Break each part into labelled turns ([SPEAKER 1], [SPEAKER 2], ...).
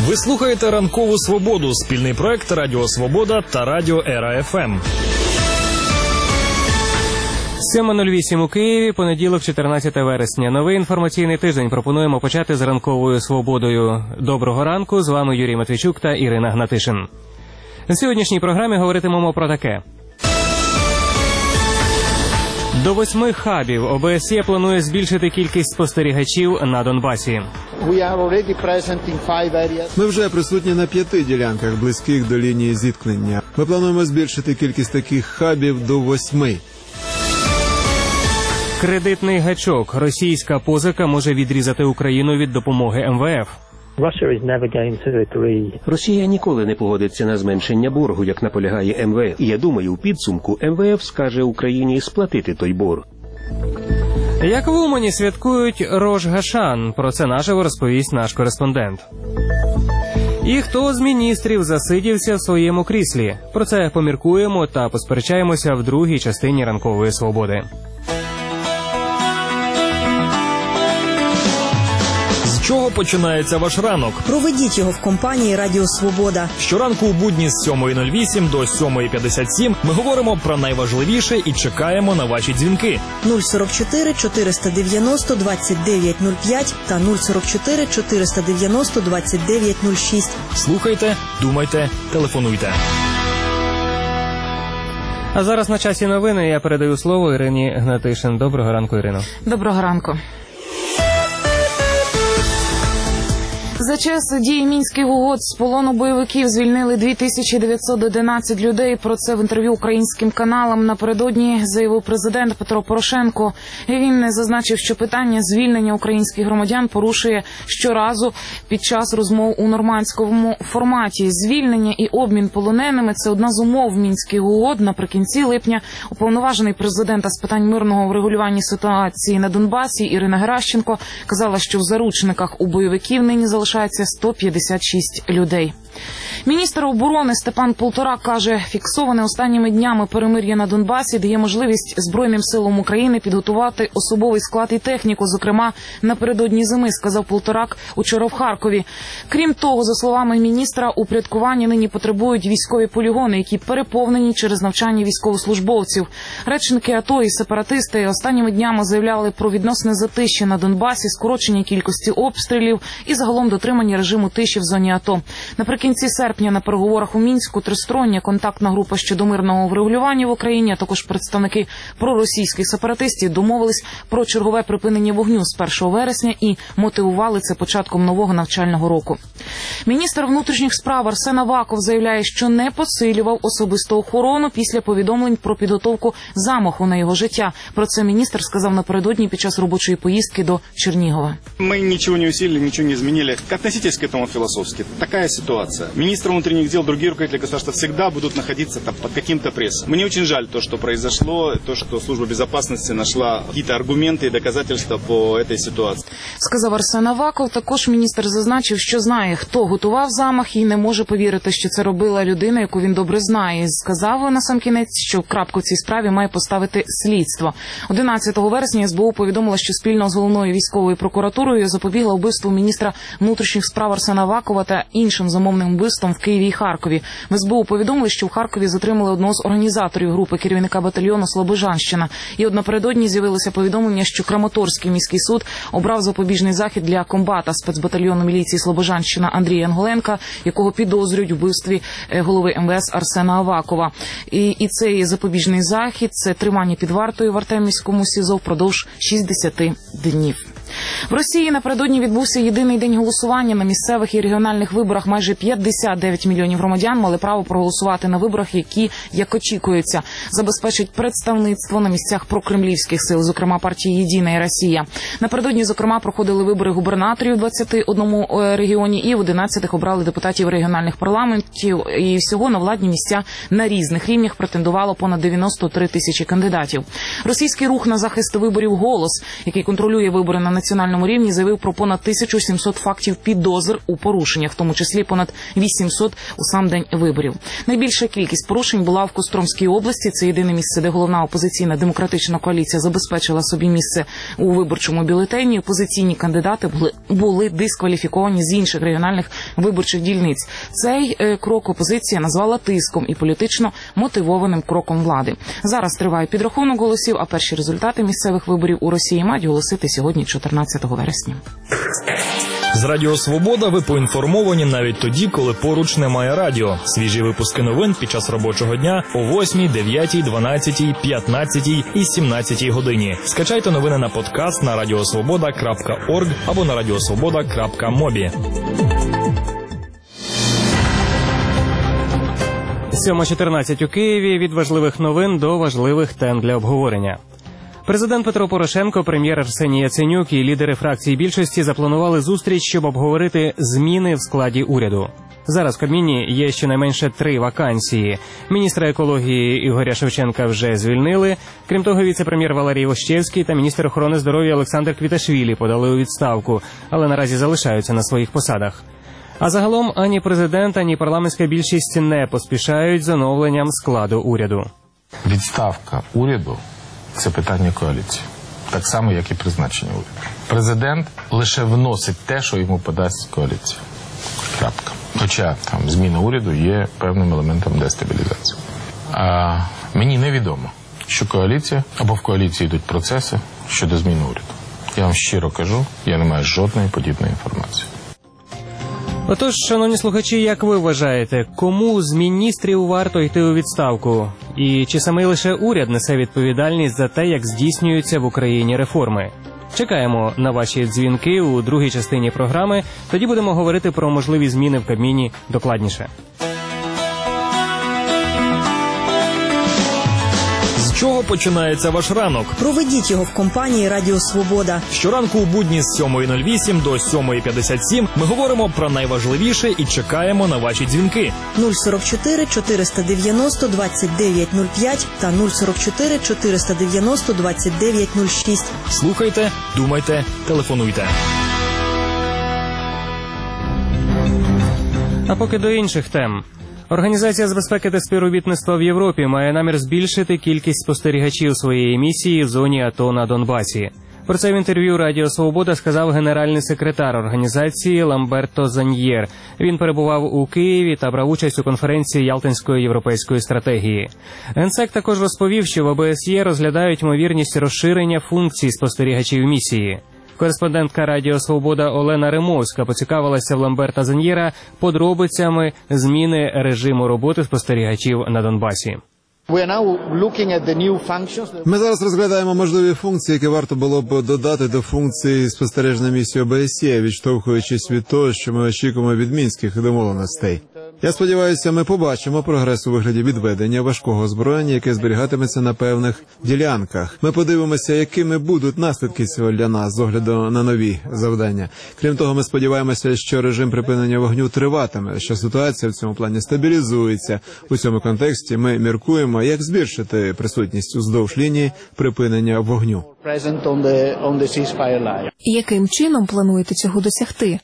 [SPEAKER 1] Ви слухаєте «Ранкову свободу» – спільний проект Радіо Свобода та Радіо Ера ФМ.
[SPEAKER 2] 7:08 у Києві, понеділок, 14 вересня. Новий інформаційний тиждень пропонуємо почати з «Ранковою свободою». Доброго ранку, з вами Юрій Матвійчук та Ірина Гнатишин. На сьогоднішній програмі говоритимемо про таке. До 8 хабів ОБСЄ планує збільшити кількість спостерігачів на Донбасі.
[SPEAKER 3] Ми вже присутні на 5 ділянках, близьких до лінії зіткнення. Ми плануємо збільшити кількість таких хабів до 8.
[SPEAKER 2] Кредитний гачок. Російська позика може відрізати Україну від допомоги МВФ.
[SPEAKER 4] Росія ніколи не погодиться на зменшення боргу, як наполягає МВФ. І я думаю, у підсумку МВФ скаже Україні сплатити той борг.
[SPEAKER 2] Як в Умані святкують Рош Гашан? Про це наживо розповість наш кореспондент. І хто з міністрів засидівся в своєму кріслі? Про це поміркуємо та посперечаємося в другій частині «Ранкової свободи».
[SPEAKER 1] З чого починається ваш ранок?
[SPEAKER 5] Проведіть його в компанії «Радіо Свобода».
[SPEAKER 1] Щоранку у будні з 7:08 до 7:57 ми говоримо про найважливіше і чекаємо на ваші дзвінки.
[SPEAKER 5] 044 490 2905 та 044 490 2906.
[SPEAKER 1] Слухайте, думайте, телефонуйте.
[SPEAKER 2] А зараз на часі новини я передаю слово Ірині Гнатишин. Доброго ранку, Ірино.
[SPEAKER 6] Доброго ранку. За час дії Мінських угод з полону бойовиків звільнили 2911 людей. Про це в інтерв'ю українським каналам напередодні заявив президент Петро Порошенко. Він не зазначив, що питання звільнення українських громадян порушує щоразу під час розмов у нормандському форматі. Звільнення і обмін полоненими – це одна з умов Мінських угод. Наприкінці липня уповноважений президента з питань мирного врегулювання ситуації на Донбасі Ірина Геращенко казала, що в заручниках у бойовиків нині залишається 156 людей. Міністр оборони Степан Полторак каже, фіксоване останніми днями перемир'я на Донбасі дає можливість Збройним силам України підготувати особовий склад і техніку, зокрема напередодні зими, сказав Полторак учора в Харкові. Крім того, за словами міністра, упорядкування нині потребують військові полігони, які переповнені через навчання військовослужбовців. Речники АТО і сепаратисти останніми днями заявляли про відносне затишчя на Донбасі, скорочення кількості обстрілів і загалом дотримання режиму тиші в зоні АТО. Наприкінці серпня на переговорах у Мінську тристороння контактна група щодо мирного врегулювання в Україні, а також представники проросійських сепаратистів домовились про чергове припинення вогню з 1 вересня і мотивували це початком нового навчального року. Міністр внутрішніх справ Арсен Аваков заявляє, що не посилював особисту охорону після повідомлень про підготовку замаху на його життя. Про це міністр сказав напередодні під час робочої поїздки до Чернігова.
[SPEAKER 7] Ми нічого не усилили, нічого не змінили. Относитесь к этому философски. Такая ситуация. Министр внутренних дел, другие руководители государства всегда будут находиться там под каким-то прессом. Мне очень жаль то, что произошло, то, что служба безопасности нашла какие-то аргументы и доказательства по этой ситуации.
[SPEAKER 6] Сказав Арсен Аваков. Також міністр зазначив, що знає, хто готував замах, і не може повірити, що це робила людина, яку він добре знає. Сказав насамкінець, що крапку в цій справі має поставити слідство. 11 вересня СБУ повідомила, що спільно з головною військовою прокуратурою запобігла вбивству міністра внутрішніх справ Арсена Авакова та іншим замовним вбивством в Києві і Харкові. В СБУ повідомили, що в Харкові затримали одного з організаторів групи, керівника батальйону Слобожанщина. І от напередодні з'явилося повідомлення, що Краматорський міський суд обрав запобіжний захід для комбата спецбатальйону міліції Слобожанщина Андрія Анголенка, якого підозрюють у вбивстві голови МВС Арсена Авакова. І цей запобіжний захід – це тримання під вартою в Артемівському СІЗО впродовж 60 днів. В Росії напередодні відбувся єдиний день голосування. На місцевих і регіональних виборах майже 59 мільйонів громадян мали право проголосувати на виборах, які, як очікується, забезпечать представництво на місцях прокремлівських сил, зокрема партії «Єдина Росія». Напередодні, зокрема, проходили вибори губернаторів в 21 регіоні і в 11 обрали депутатів регіональних парламентів. І всього на владні місця на різних рівнях претендувало понад 93 тисячі кандидатів. Російський рух на захист виборів «Голос», який контролює вибори на національному глобальному рівні заявив про понад 1700 фактів підозр у порушеннях, в тому числі понад 800 у сам день виборів. Найбільша кількість порушень була в Костромській області. Це єдине місце, де головна опозиційна демократична коаліція забезпечила собі місце у виборчому бюлетені. Опозиційні кандидати були дискваліфіковані з інших регіональних виборчих дільниць. Цей крок опозиція назвала тиском і політично мотивованим кроком влади. Зараз триває підрахунок голосів, а перші результати місцевих виборів у Росії мають оголосити сьогодні, 14 вересня.
[SPEAKER 1] З Радіо Свобода ви поінформовані навіть тоді, коли поруч немає радіо. Свіжі випуски новин під час робочого дня о 8, 9, 12, 15 і 17 годині. Скачайте новини на подкаст на radiosvoboda.org або на radiosvoboda.mobi.
[SPEAKER 2] 7:14 у Києві. Від важливих новин до важливих тем для обговорення. Президент Петро Порошенко, прем'єр Арсеній Яценюк і лідери фракції більшості запланували зустріч, щоб обговорити зміни в складі уряду. Зараз в Кабміні є щонайменше 3 вакансії. Міністра екології Ігоря Шевченка вже звільнили. Крім того, віце-прем'єр Валерій Лощевський та міністр охорони здоров'я Олександр Квіташвілі подали у відставку, але наразі залишаються на своїх посадах. А загалом ані президент, ані парламентська більшість не поспішають з оновленням складу уряду.
[SPEAKER 8] Відставка уряду – це питання коаліції. Так само, як і призначення уряду. Президент лише вносить те, що йому подасть коаліція. Крапка. Хоча там зміна уряду є певним елементом дестабілізації. А мені невідомо, що коаліція або в коаліції йдуть процеси щодо зміни уряду. Я вам щиро кажу, я не маю жодної подібної інформації.
[SPEAKER 2] Отож, шановні слухачі, як ви вважаєте, кому з міністрів варто йти у відставку? І чи саме лише уряд несе відповідальність за те, як здійснюються в Україні реформи? Чекаємо на ваші дзвінки у другій частині програми, тоді будемо говорити про можливі зміни в Кабміні докладніше.
[SPEAKER 1] З чого починається ваш ранок?
[SPEAKER 5] Проведіть його в компанії Радіо Свобода.
[SPEAKER 1] Щоранку у будні з 7:08 до 7:57 ми говоримо про найважливіше і чекаємо на ваші дзвінки.
[SPEAKER 5] 044 490 2905 та 044 490 2906.
[SPEAKER 1] Слухайте, думайте, телефонуйте.
[SPEAKER 2] А поки до інших тем. Організація з безпеки та співробітництва в Європі має намір збільшити кількість спостерігачів своєї місії в зоні АТО на Донбасі. Про це в інтерв'ю Радіо Свобода сказав генеральний секретар організації Ламберто Заньєр. Він перебував у Києві та брав участь у конференції Ялтинської європейської стратегії. Генсек також розповів, що в ОБСЄ розглядають ймовірність розширення функцій спостерігачів місії. Кореспондентка Радіо Свобода Олена Римовська поцікавилася в Ламберта Заньєра подробицями зміни режиму роботи спостерігачів на Донбасі.
[SPEAKER 3] Ми зараз розглядаємо можливі функції, які варто було б додати до функції спостережної місії ОБСЄ, відштовхуючись від того, що ми очікуємо від мінських домовленостей. Я сподіваюся, ми побачимо прогрес у вигляді відведення важкого озброєння, яке зберігатиметься на певних ділянках. Ми подивимося, якими будуть наслідки цього для нас з огляду на нові завдання. Крім того, ми сподіваємося, що режим припинення вогню триватиме, що ситуація в цьому плані стабілізується. У цьому контексті ми міркуємо, як збільшити присутність уздовж лінії припинення вогню.
[SPEAKER 9] Яким чином плануєте цього досягти?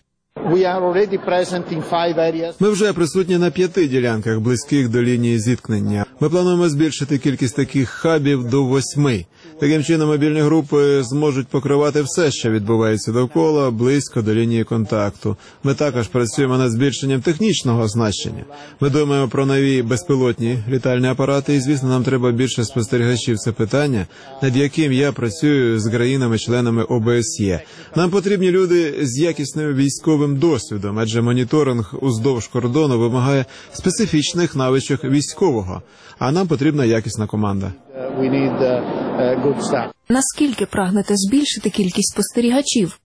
[SPEAKER 3] Ми вже присутні на 5 ділянках, близьких до лінії зіткнення. Ми плануємо збільшити кількість таких хабів до 8. Таким чином, мобільні групи зможуть покривати все, що відбувається довкола, близько до лінії контакту. Ми також працюємо над збільшенням технічного оснащення. Ми думаємо про нові безпілотні літальні апарати, і, звісно, нам треба більше спостерігачів. Це питання, над яким я працюю з країнами-членами ОБСЄ. Нам потрібні люди з якісним військовим досвідом, адже моніторинг уздовж кордону вимагає специфічних навичок військового, а нам потрібна якісна команда.
[SPEAKER 9] Наскільки прагнете збільшити кількість спостерігачів?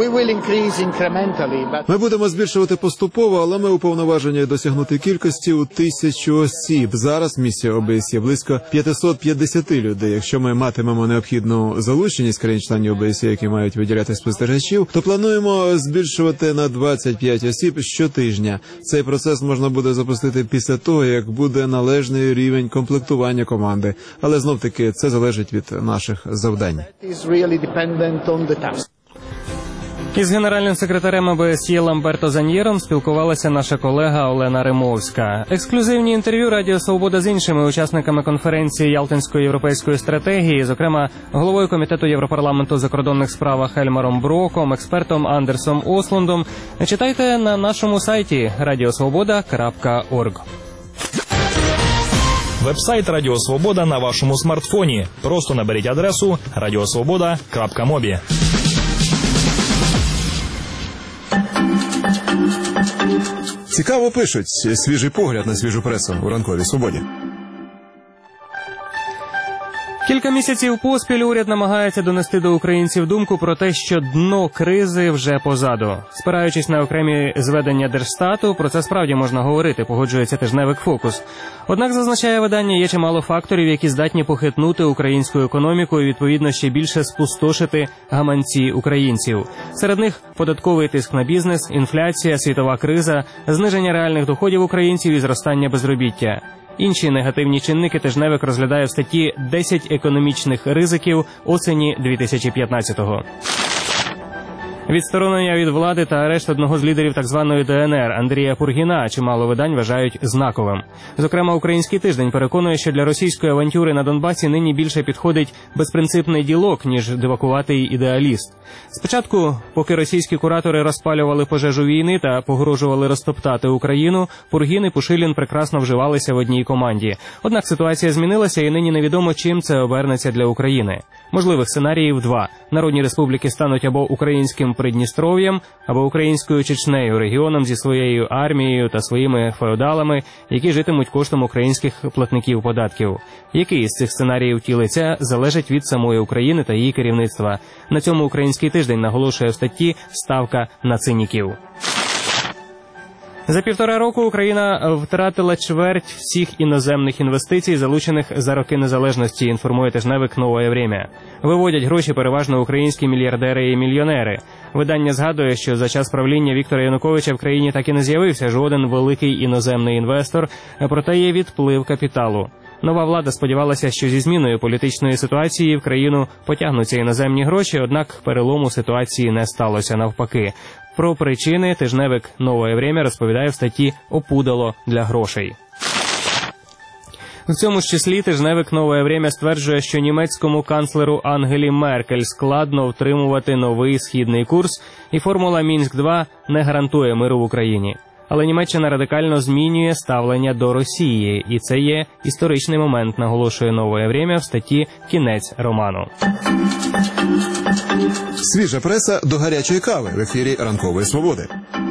[SPEAKER 3] Ми будемо збільшувати поступово, але ми уповноважені досягнути кількості у 1000 осіб. Зараз місія ОБСЄ близько 550 людей. Якщо ми матимемо необхідну залученість країн-членів ОБСЄ, які мають виділяти спостерігачів, то плануємо збільшувати на 25 осіб щотижня. Цей процес можна буде запустити після того, як буде належний рівень комплектування команди. Але знов-таки це залежить від наших завдань.
[SPEAKER 2] Із генеральним секретарем ОБСЄ Ламберто Заньєром спілкувалася наша колега Олена Римовська. Ексклюзивні інтерв'ю Радіо Свобода з іншими учасниками конференції Ялтинської європейської стратегії, зокрема головою Комітету Європарламенту у закордонних справах Ельмаром Броком, експертом Андерсом Ослундом, читайте на нашому сайті radiosvoboda.org.
[SPEAKER 1] Вебсайт Радіо Свобода на вашому смартфоні. Просто наберіть адресу radiosvoboda.mobi.
[SPEAKER 3] Цікаво пишуть. Свіжий погляд на свіжу пресу у ранковій свободі.
[SPEAKER 2] Кілька місяців поспіль уряд намагається донести до українців думку про те, що дно кризи вже позаду. Спираючись на окремі зведення Держстату, про це справді можна говорити, погоджується тижневик «Фокус». Однак, зазначає видання, є чимало факторів, які здатні похитнути українську економіку і, відповідно, ще більше спустошити гаманці українців. Серед них податковий тиск на бізнес, інфляція, світова криза, зниження реальних доходів українців і зростання безробіття. Інші негативні чинники тижневик розглядає в статті «10 економічних ризиків осені 2015-го». Відсторонення від влади та арешт одного з лідерів так званої ДНР Андрія Пургіна чимало видань вважають знаковим. Зокрема, «Український тиждень» переконує, що для російської авантюри на Донбасі нині більше підходить безпринципний ділок, ніж дивакуватий ідеаліст. Спочатку, поки російські куратори розпалювали пожежу війни та погрожували розтоптати Україну, Пургін і Пушилін прекрасно вживалися в одній команді. Однак ситуація змінилася і нині невідомо, чим це обернеться для України. Можливих сценаріїв два. Народні республіки стануть або українським Придністров'ям, або українською Чечнею, регіоном зі своєю армією та своїми феодалами, які житимуть коштом українських платників податків. Який із цих сценаріїв втілиться, залежить від самої України та її керівництва. На цьому «Український тиждень» наголошує в статті «Ставка на циніків». За 1,5 року Україна втратила чверть всіх іноземних інвестицій, залучених за роки незалежності, інформує тижневик «Новое время». Виводять гроші переважно українські мільярдери і мільйонери. Видання згадує, що за час правління Віктора Януковича в країні так і не з'явився жоден великий іноземний інвестор, проте є відплив капіталу. Нова влада сподівалася, що зі зміною політичної ситуації в країну потягнуться іноземні гроші, однак перелому ситуації не сталося, навпаки. Про причини тижневик «Новое время» розповідає в статті «Опудало для грошей». В цьому ж числі тижневик «Новое время» стверджує, що німецькому канцлеру Ангелі Меркель складно втримувати новий східний курс, і формула «Мінськ-2» не гарантує миру в Україні. Але Німеччина радикально змінює ставлення до Росії, і це є історичний момент, наголошує «Новое время» в статті «Кінець роману».
[SPEAKER 3] Свіжа преса до гарячої кави в ефірі ранкової свободи.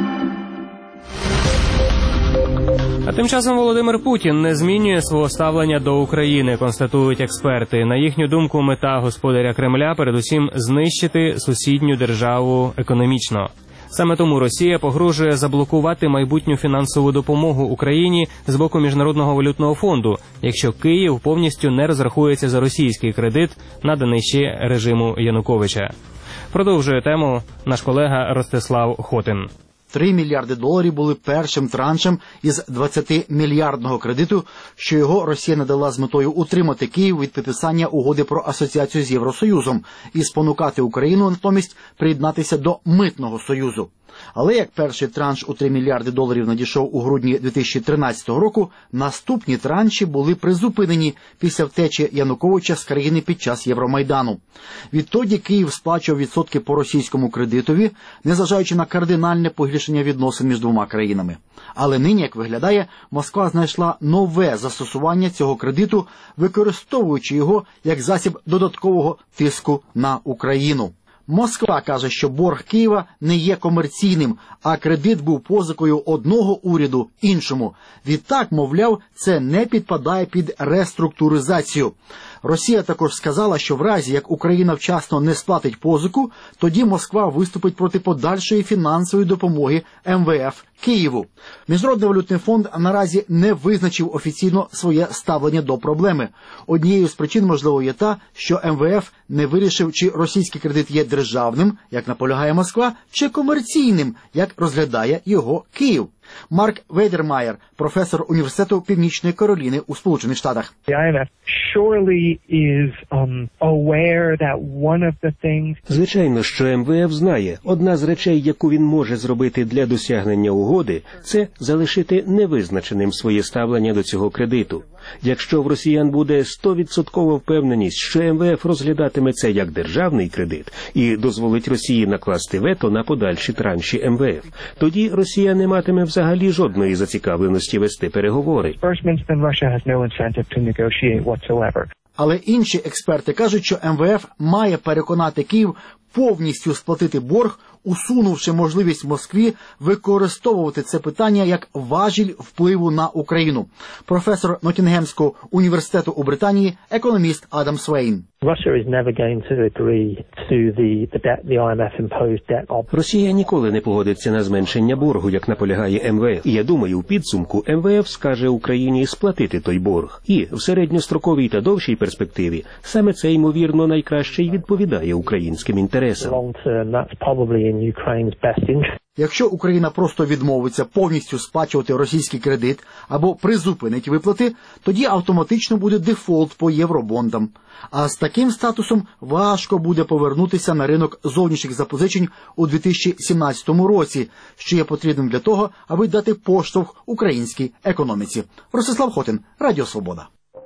[SPEAKER 2] А тим часом Володимир Путін не змінює свого ставлення до України, констатують експерти. На їхню думку, мета господаря Кремля передусім знищити сусідню державу економічно. Саме тому Росія погрожує заблокувати майбутню фінансову допомогу Україні з боку Міжнародного валютного фонду, якщо Київ повністю не розрахується за російський кредит, наданий ще режиму Януковича. Продовжує тему наш колега Ростислав Хотин.
[SPEAKER 10] 3 мільярди доларів були першим траншем із 20-мільярдного кредиту, що його Росія надала з метою утримати Київ від підписання угоди про асоціацію з Євросоюзом і спонукати Україну натомість приєднатися до Митного союзу. Але як перший транш у 3 мільярди доларів надійшов у грудні 2013 року, наступні транші були призупинені після втечі Януковича з країни під час Євромайдану. Відтоді Київ сплачував відсотки по російському кредитові, незважаючи на кардинальне погіршення відносин між двома країнами. Але нині, як виглядає, Москва знайшла нове застосування цього кредиту, використовуючи його як засіб додаткового тиску на Україну. Москва каже, що борг Києва не є комерційним, а кредит був позикою одного уряду іншому. Відтак, мовляв, це не підпадає під реструктуризацію. Росія також сказала, що в разі, як Україна вчасно не сплатить позику, тоді Москва виступить проти подальшої фінансової допомоги МВФ Києву. Міжнародний валютний фонд наразі не визначив офіційно своє ставлення до проблеми. Однією з причин, можливо, є та, що МВФ не вирішив, чи російський кредит є державним, як наполягає Москва, чи комерційним, як розглядає його Київ. Марк Вейдермаєр, професор університету Північної Кароліни у Сполучених Штатах.
[SPEAKER 4] Звичайно, що МВФ знає, одна з речей, яку він може зробити для досягнення угоди, це залишити невизначеним своє ставлення до цього кредиту. Якщо в росіян буде 100% впевненість, що МВФ розглядатиме це як державний кредит і дозволить Росії накласти вето на подальші транші МВФ, тоді Росія не матиме взагалі жодної зацікавленості вести переговори.
[SPEAKER 10] Але інші експерти кажуть, що МВФ має переконати Київ повністю сплатити борг, усунувши можливість Москві використовувати це питання як важіль впливу на Україну. Професор Ноттінгемського університету у Британії, економіст Адам Свейн.
[SPEAKER 4] Росія ніколи не погодиться на зменшення боргу, як наполягає МВФ. І я думаю, у підсумку МВФ скаже Україні сплатити той борг. І в середньостроковій та довшій перспективі саме це, ймовірно, найкраще й відповідає українським інтересам.
[SPEAKER 10] Якщо Україна просто відмовиться повністю сплачувати російський кредит або призупинить виплати, тоді автоматично буде дефолт по євробондам. А з таким статусом важко буде повернутися на ринок зовнішніх запозичень у 2017 році, що є потрібним для того, аби дати поштовх українській економіці. Ростислав Хотин, Радіо Свобода.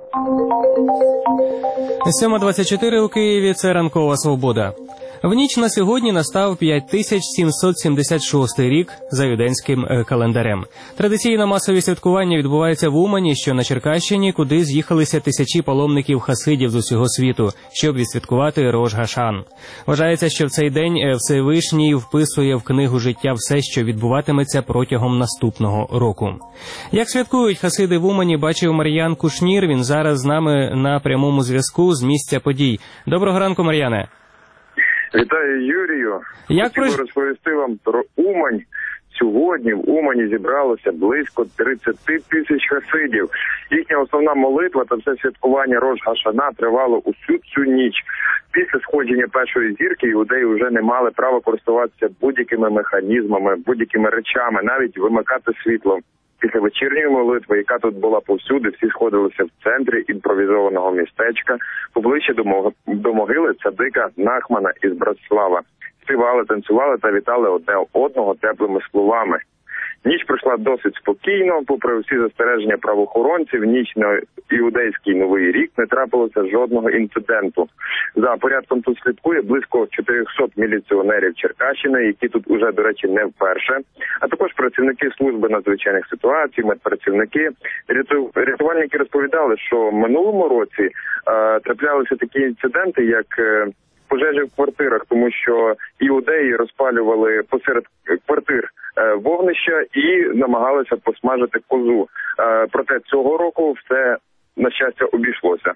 [SPEAKER 2] 7:24 у Києві – це ранкова свобода. В ніч на сьогодні настав 5776 рік за юдейським календарем. Традиційно масові святкування відбуваються в Умані, що на Черкащині, куди з'їхалися тисячі паломників-хасидів з усього світу, щоб відсвяткувати Рош Гашан. Вважається, що в цей день Всевишній вписує в книгу життя все, що відбуватиметься протягом наступного року. Як святкують хасиди в Умані, бачив Мар'ян Кушнір. Він зараз з нами на прямому зв'язку з місця подій. Доброго ранку, Мар'яне.
[SPEAKER 11] Вітаю, Юрію. Хотів розповісти вам про Умань. Сьогодні в Умані зібралося близько 30 тисяч хасидів. Їхня основна молитва та все святкування Рош Гашана тривало усю цю ніч. Після сходження першої зірки іудеї вже не мали права користуватися будь-якими механізмами, будь-якими речами, навіть вимикати світло. Після вечірньої молитви, яка тут була повсюди, всі сходилися в центрі імпровізованого містечка, поближче до могили цадика Нахмана із Братслава. Співали, танцювали та вітали одне одного теплими словами. Ніч пройшла досить спокійно, попри всі застереження правоохоронців, ніч на іудейський Новий рік не трапилося жодного інциденту. За порядком тут слідкує близько 400 міліціонерів Черкащини, які тут уже, до речі, не вперше, а також працівники служби надзвичайних ситуацій, медпрацівники. Рятувальники розповідали, що в минулому році траплялися такі інциденти, як пожежі в квартирах, тому що іудеї розпалювали посеред квартир вогнища і намагалися посмажити козу. Проте цього року все, на щастя, обійшлося.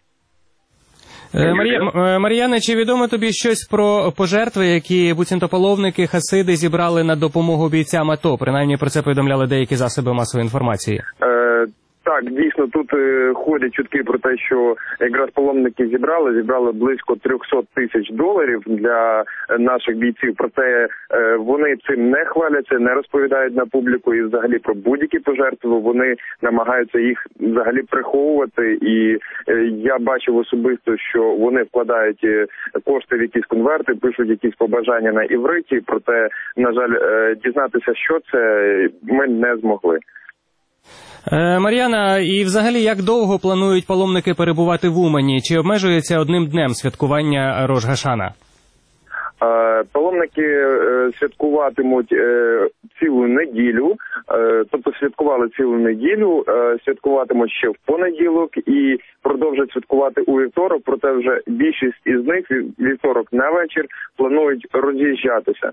[SPEAKER 2] Мар'яне, чи відомо тобі щось про пожертви, які буцімто паломники хасиди зібрали на допомогу бійцям АТО? Принаймні про це повідомляли деякі засоби масової інформації.
[SPEAKER 11] Так, дійсно, тут ходять чутки про те, що якраз паломники зібрали близько 300 тисяч доларів для наших бійців. Проте вони цим не хваляться, не розповідають на публіку і взагалі про будь-які пожертви. Вони намагаються їх взагалі приховувати. І я бачив особисто, що вони вкладають кошти в якісь конверти, пишуть якісь побажання на івриті. Проте, на жаль, дізнатися, що це, ми не змогли.
[SPEAKER 2] Мар'яна, і взагалі як довго планують паломники перебувати в Умані? Чи обмежується одним днем святкування Рош Гашана?
[SPEAKER 11] Паломники святкуватимуть цілу неділю, тобто святкували цілу неділю, святкуватимуть ще в понеділок і продовжать святкувати у вівторок, проте вже більшість із них вівторок на вечір планують роз'їжджатися.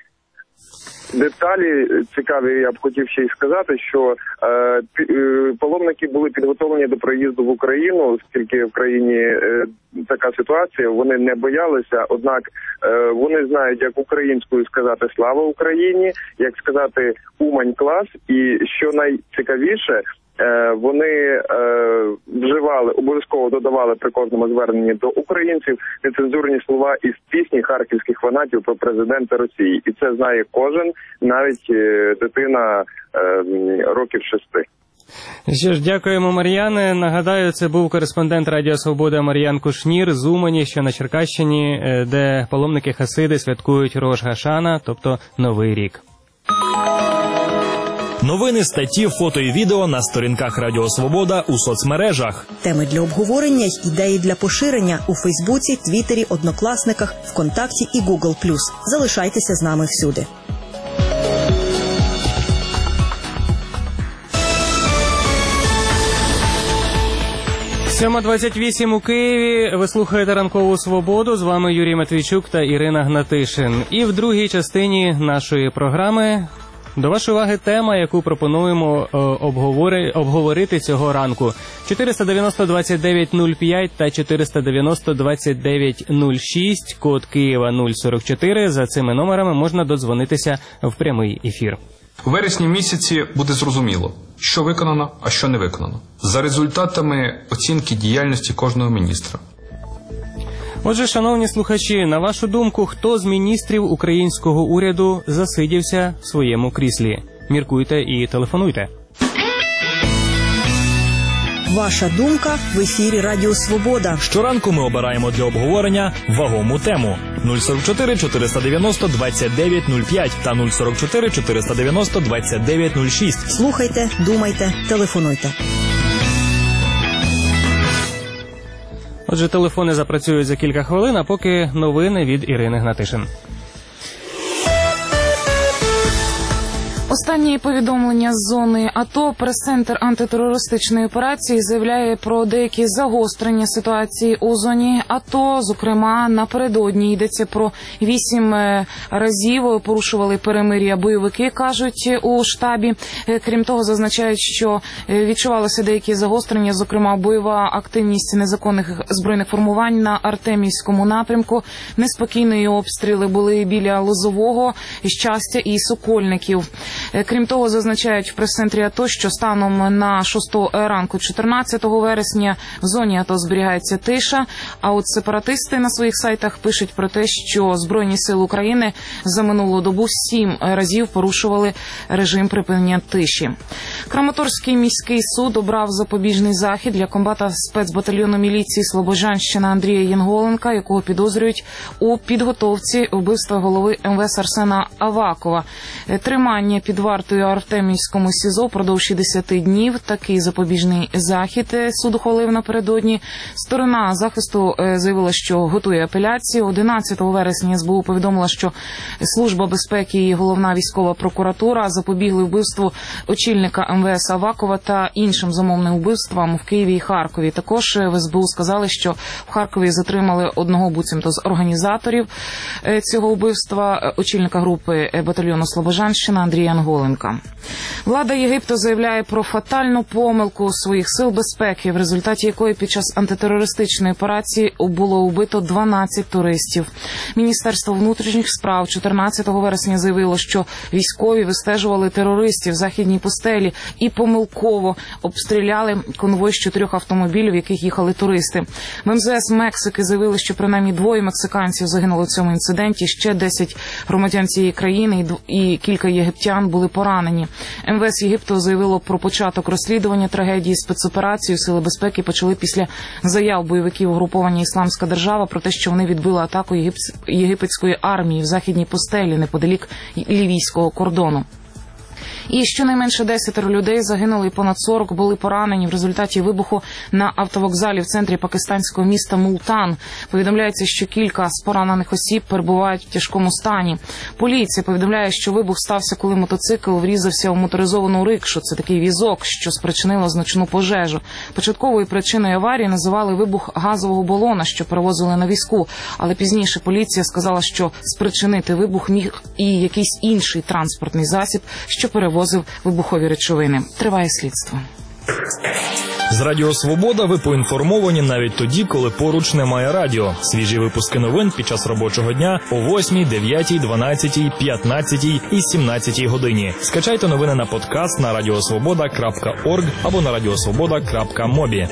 [SPEAKER 11] Деталі цікаві, я б хотів ще й сказати, що паломники були підготовлені до приїзду в Україну, оскільки в країні така ситуація, вони не боялися, однак вони знають, як українською сказати «Слава Україні», як сказати «Умань клас», і що найцікавіше, вони обов'язково додавали при кожному зверненні до українців нецензурні слова із пісні харківських фанатів про президента Росії. І це знає кожен, навіть дитина років 6.
[SPEAKER 2] Що ж, дякуємо, Мар'яне. Нагадаю, це був кореспондент Радіо Свобода Мар'ян Кушнір з Умані, що на Черкащині, де паломники-хасиди святкують Рош Гашана, тобто Новий рік.
[SPEAKER 1] Новини, статті, фото і відео на сторінках Радіо Свобода у соцмережах.
[SPEAKER 5] Теми для обговорення й ідеї для поширення у Фейсбуці, Твіттері, Однокласниках, ВКонтакті і Google+. Залишайтеся з нами всюди.
[SPEAKER 2] Сьома 28 у Києві. Ви слухаєте «Ранкову свободу». З вами Юрій Матвійчук та Ірина Гнатишин. І в другій частині нашої програми до вашої уваги тема, яку пропонуємо обговорити цього ранку. 490-29-05 та 490-29-06, код Києва 044. За цими номерами можна додзвонитися в прямий ефір.
[SPEAKER 12] У вересні місяці буде зрозуміло, що виконано, а що не виконано. За результатами оцінки діяльності кожного міністра.
[SPEAKER 2] Отже, шановні слухачі, на вашу думку, хто з міністрів українського уряду засидівся в своєму кріслі? Міркуйте і телефонуйте.
[SPEAKER 5] Ваша думка в ефірі Радіо Свобода.
[SPEAKER 1] Щоранку ми обираємо для обговорення вагому тему. 044 490 29 05 та 044 490 29 06.
[SPEAKER 5] Слухайте, думайте, телефонуйте.
[SPEAKER 2] Отже, телефони запрацюють за кілька хвилин, а поки новини від Ірини Гнатишин.
[SPEAKER 6] Останні повідомлення з зони АТО. Прес-центр антитерористичної операції заявляє про деякі загострення ситуації у зоні АТО. Зокрема, напередодні йдеться про 8 разів порушували перемир'я бойовики, кажуть у штабі. Крім того, зазначають, що відчувалося деякі загострення, зокрема бойова активність незаконних збройних формувань на Артемівському напрямку. Неспокійні обстріли були біля Лозового, Щастя і Сокольників. Крім того, зазначають в прес-центрі АТО, що станом на 6 ранку 14 вересня в зоні АТО зберігається тиша, а от сепаратисти на своїх сайтах пишуть про те, що Збройні сили України за минулу добу 7 разів порушували режим припинення тиші. Краматорський міський суд обрав запобіжний захід для комбата спецбатальйону міліції Слобожанщина Андрія Янголенка, якого підозрюють у підготовці вбивства голови МВС Арсена Авакова. Тримання під вартою Артемівському СІЗО впродовж 60 днів. Такий запобіжний захід суд ухвалив напередодні. Сторона захисту заявила, що готує апеляцію. 11 вересня СБУ повідомила, що Служба безпеки і Головна військова прокуратура запобігли вбивству очільника МВС Авакова та іншим замовним вбивствам в Києві і Харкові. Також в СБУ сказали, що в Харкові затримали одного буцімто з організаторів цього вбивства, очільника групи батальйону Слобожанщина Андрія Янголенка. Влада Єгипту заявляє про фатальну помилку своїх сил безпеки, в результаті якої під час антитерористичної операції було вбито 12 туристів. Міністерство внутрішніх справ 14 вересня заявило, що військові вистежували терористів в Західній пустелі і помилково обстріляли конвой з 4 автомобілів, в яких їхали туристи. В МЗС Мексики заявили, що принаймні 2 мексиканців загинули в цьому інциденті, ще 10 громадян цієї країни і кілька єгиптян були поранені. МВС Єгипту заявило про початок розслідування трагедії. Спецоперацію сили безпеки почали після заяв бойовиків угруповання «Ісламська держава» про те, що вони відбили атаку єгипетської армії в Західній пустелі неподалік лівійського кордону. І щонайменше 10 людей загинули і понад 40 були поранені в результаті вибуху на автовокзалі в центрі пакистанського міста Мултан. Повідомляється, що кілька з поранених осіб перебувають в тяжкому стані. Поліція повідомляє, що вибух стався, коли мотоцикл врізався у моторизовану рикшу. Це такий візок, що спричинило значну пожежу. Початковою причиною аварії називали вибух газового балона, що перевозили на візку. Але пізніше поліція сказала, що спричинити вибух міг і якийсь інший транспортний засіб, що перевозив вибухові речовини. Триває слідство.
[SPEAKER 1] З Радіо Свобода ви поінформовані навіть тоді, коли поруч немає радіо. Свіжі випуски новин під час робочого дня о 8, 9, 12, 15 і 17 годині. Скачайте новини на подкаст на radiosvoboda.org або на radiosvoboda.mobi.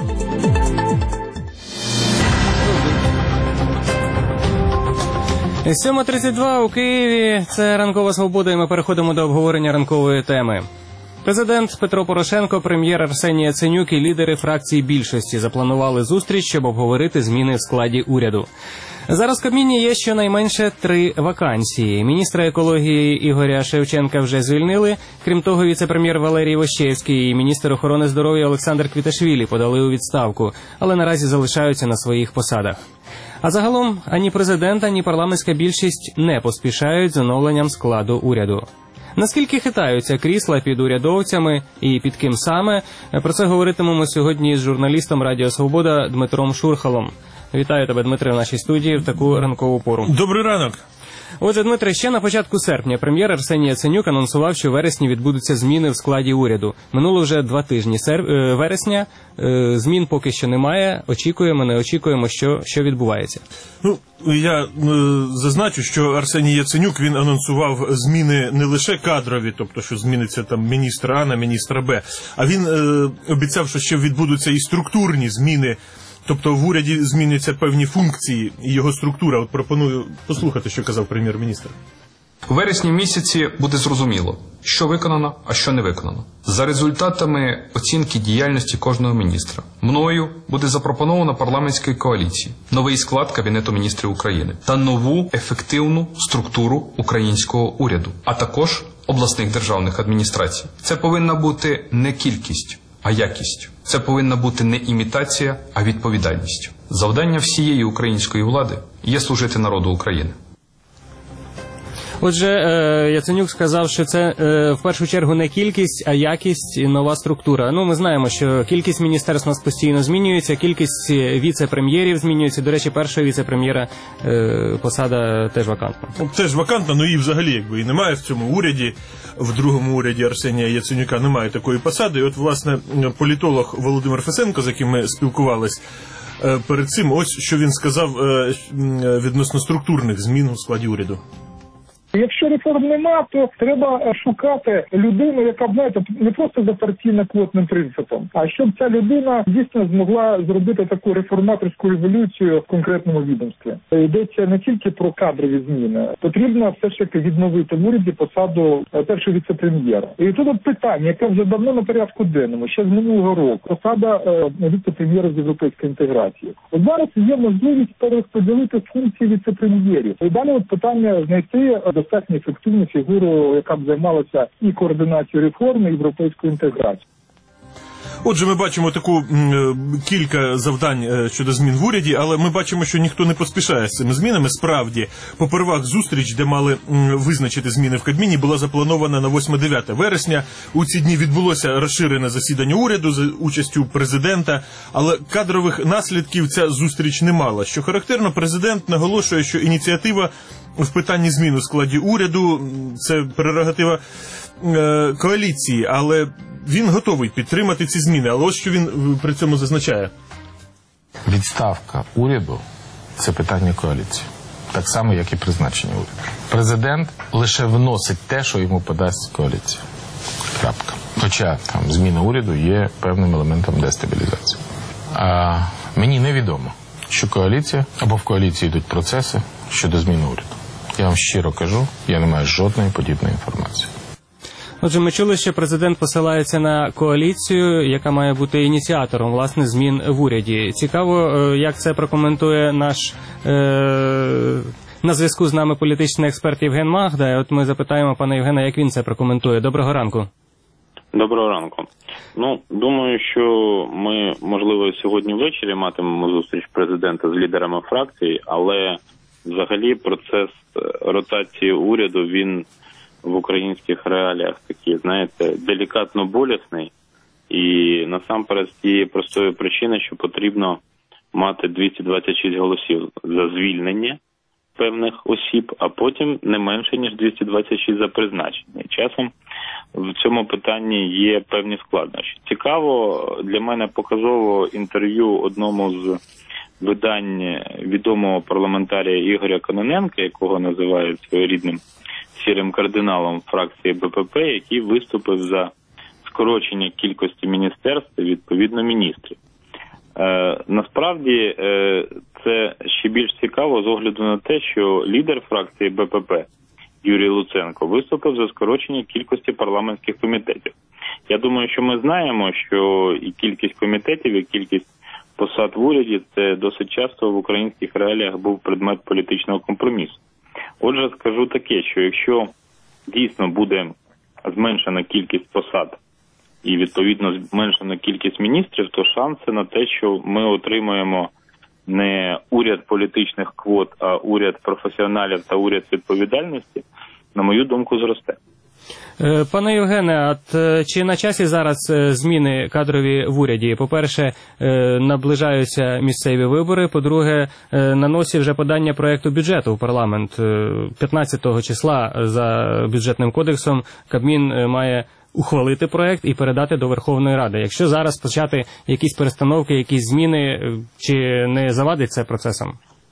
[SPEAKER 2] 7:32 у Києві. Це «Ранкова Свобода» і ми переходимо до обговорення ранкової теми. Президент Петро Порошенко, прем'єр Арсеній Яценюк і лідери фракції більшості запланували зустріч, щоб обговорити зміни в складі уряду. Зараз в Кабміні є щонайменше 3 вакансії. Міністра екології Ігоря Шевченка вже звільнили. Крім того, віце-прем'єр Валерій Вощевський і міністр охорони здоров'я Олександр Квіташвілі подали у відставку, але наразі залишаються на своїх посадах. А загалом ані президент, ані парламентська більшість не поспішають з оновленням складу уряду. Наскільки хитаються крісла під урядовцями і під ким саме? Про це говоритимемо сьогодні з журналістом Радіо Свобода Дмитром Шурхалом. Вітаю тебе, Дмитре, в нашій студії в таку ранкову пору.
[SPEAKER 13] Добрий ранок.
[SPEAKER 2] Отже, Дмитре, ще на початку серпня прем'єр Арсеній Яценюк анонсував, що в вересні відбудуться зміни в складі уряду. Минуло вже 2 тижні вересня, змін поки що немає, очікуємо, не очікуємо, що відбувається.
[SPEAKER 13] Я зазначу, що Арсеній Яценюк, він анонсував зміни не лише кадрові, тобто, що зміниться там міністр А на міністра Б, а він обіцяв, що ще відбудуться і структурні зміни. Тобто в уряді зміняться певні функції і його структура. От пропоную послухати, що казав прем'єр-міністр.
[SPEAKER 12] У вересні місяці буде зрозуміло, що виконано, а що не виконано. За результатами оцінки діяльності кожного міністра мною буде запропоновано парламентській коаліції новий склад Кабінету міністрів України та нову ефективну структуру українського уряду, а також обласних державних адміністрацій. Це повинна бути не кількість, а якість. Це повинна бути не імітація, а відповідальність. Завдання всієї української влади є служити народу України.
[SPEAKER 2] Отже, Яценюк сказав, що це в першу чергу не кількість, а якість і нова структура. Ми знаємо, що кількість міністерств у нас постійно змінюється, кількість віце-прем'єрів змінюється. До речі, першого віце-прем'єра посада теж вакантна.
[SPEAKER 13] Теж вакантна, її взагалі і немає в цьому уряді. В другому уряді Арсенія Яценюка немає такої посади. І от, власне, політолог Володимир Фесенко, з яким ми спілкувались перед цим, ось що він сказав відносно структурних змін у складі уряду.
[SPEAKER 14] Якщо реформ нема, то треба шукати людину, яка, знаєте, не просто за партійно-квотним принципом, а щоб ця людина дійсно змогла зробити таку реформаторську революцію в конкретному відомстві. Йдеться не тільки про кадрові зміни. Потрібно все ж таки відновити в уряді посаду першого віце-прем'єра. І тут от питання, яке вже давно на порядку денному, ще з минулого року, посада віце-прем'єра з європейської інтеграції. От зараз є можливість перерозподілити функції віце-прем'єрів. І далі от питання знайти достатньо ефективну фігуру, яка б займалася і координацією реформи, і європейською інтеграцією.
[SPEAKER 13] Отже, ми бачимо кілька завдань щодо змін в уряді, але ми бачимо, що ніхто не поспішає з цими змінами. Справді, попервах зустріч, де мали визначити зміни в Кабміні, була запланована на 8-9 вересня. У ці дні відбулося розширене засідання уряду за участю президента, але кадрових наслідків ця зустріч не мала. Що характерно, президент наголошує, що ініціатива в питанні змін у складі уряду – це прерогатива коаліції, але він готовий підтримати ці зміни. Але ось що він при цьому зазначає.
[SPEAKER 8] Відставка уряду – це питання коаліції. Так само, як і призначення уряду. Президент лише вносить те, що йому подасть коаліція. Крапка. Хоча зміна уряду є певним елементом дестабілізації. А мені невідомо, що коаліція або в коаліції йдуть процеси щодо зміни уряду. Я вам щиро кажу, я не маю жодної подібної інформації.
[SPEAKER 2] Отже, ми чули, що президент посилається на коаліцію, яка має бути ініціатором, власне, змін в уряді. Цікаво, як це прокоментує наш на зв'язку з нами політичний експерт Євген Магда. От ми запитаємо пана Євгена, як він це прокоментує. Доброго ранку.
[SPEAKER 15] Доброго ранку. Думаю, що ми, можливо, сьогодні ввечері матимемо зустріч президента з лідерами фракцій, але взагалі процес ротації уряду, він в українських реаліях такий, знаєте, делікатно болісний. І насамперед з тієї простої причини, що потрібно мати 226 голосів за звільнення певних осіб, а потім не менше, ніж 226 за призначення. І часом в цьому питанні є певні складнощі. Цікаво, для мене показово інтерв'ю одному з видань відомого парламентарія Ігоря Кононенка, якого називають своєрідним сірим кардиналом фракції БПП, який виступив за скорочення кількості міністерств і, відповідно, міністрів. Насправді, це ще більш цікаво з огляду на те, що лідер фракції БПП Юрій Луценко виступив за скорочення кількості парламентських комітетів. Я думаю, що ми знаємо, що і кількість комітетів, і кількість посад в уряді – це досить часто в українських реаліях був предмет політичного компромісу. Отже, скажу таке, що якщо дійсно буде зменшена кількість посад і, відповідно, зменшена кількість міністрів, то шанси на те, що ми отримаємо не уряд політичних квот, а уряд професіоналів та уряд відповідальності, на мою думку, зросте.
[SPEAKER 2] Пане Євгене, чи на часі зараз зміни кадрові в уряді? По-перше, наближаються місцеві вибори, по-друге, на носі вже подання проєкту бюджету в парламент. 15 числа за бюджетним кодексом Кабмін має ухвалити проєкт і передати до Верховної Ради. Якщо зараз почати якісь перестановки, якісь зміни, чи не завадить це процесом?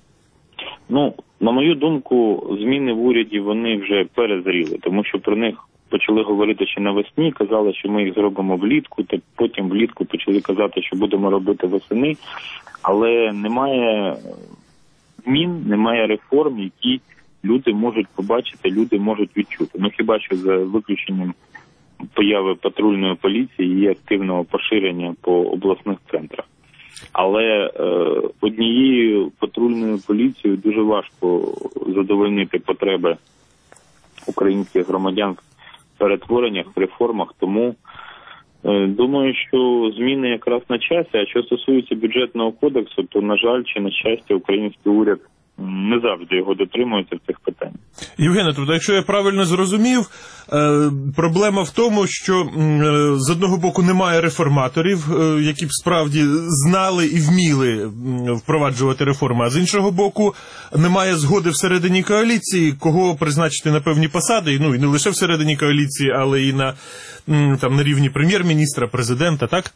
[SPEAKER 15] На мою думку, зміни в уряді, вони вже перезріли, тому що про них почали говорити ще навесні, казали, що ми їх зробимо влітку, та потім влітку почали казати, що будемо робити восени, але немає змін, немає реформ, які люди можуть побачити, люди можуть відчути. Хіба що за виключенням появи патрульної поліції і активного поширення по обласних центрах. Але однією патрульною поліцією дуже важко задовольнити потреби українських громадян в перетвореннях, в реформах. Тому думаю, що зміни якраз на часі. А що стосується бюджетного кодексу, то, на жаль, чи на щастя, український уряд не завжди його дотримується в цих питаннях.
[SPEAKER 13] Євгене, тобто, якщо я правильно зрозумів, проблема в тому, що з одного боку немає реформаторів, які б справді знали і вміли впроваджувати реформи, а з іншого боку немає згоди всередині коаліції, кого призначити на певні посади, і не лише всередині коаліції, але і на рівні прем'єр-міністра, президента, так?